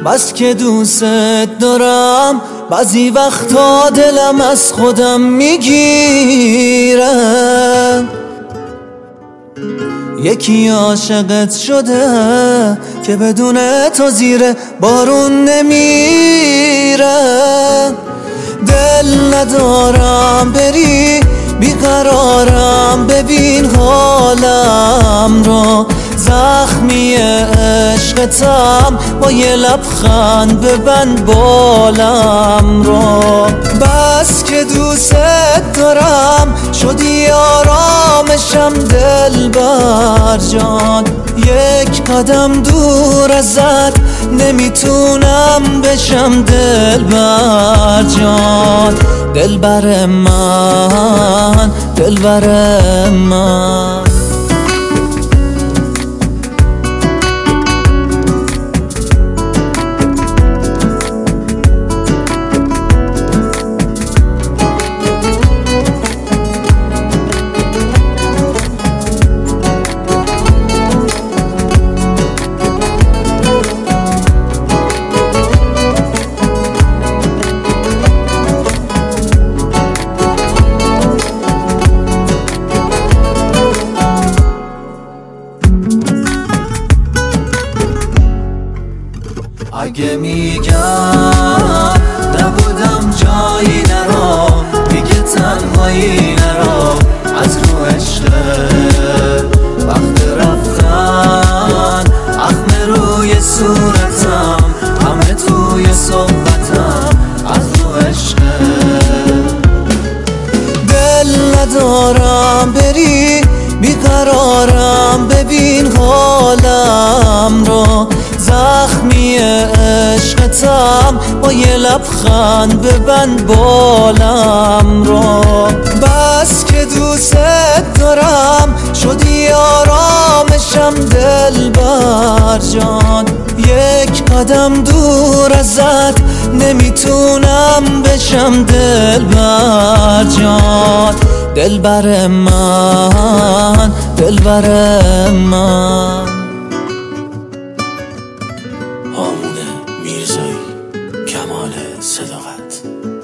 بس که دوست دارم بعضی وقتا دلم از خودم میگیره. یکی عاشقت شده که بدون تو زیر بارون نمیره. دل ندارم بری بیقرارم، ببین حالم رو، زخمی عشقتم با یه لبخند ببند بالم رو. بس که دوست دارم شدی آرامشم دلبر جان، یک قدم دور ازت نمیتونم بشم دلبر جان. دلبر من، دلبر من. اگه میگم نبودم جایی نرو، دیگه تنهایی نرو، از رو عشقه وقت رفتن اخم روی صورتم، همه توی صحبتم از رو عشقه. دل ندارم بری بیقرارم، ببین حالم رو، زخمی عشقتم با یه لبخند ببند بالم رو. بس که دوست دارم شدی آرامشم دلبر جان، یک قدم دور ازت نمیتونم بشم دلبر جان. دلبر من، دلبر من. هامون میرزایی، کمال صداقت.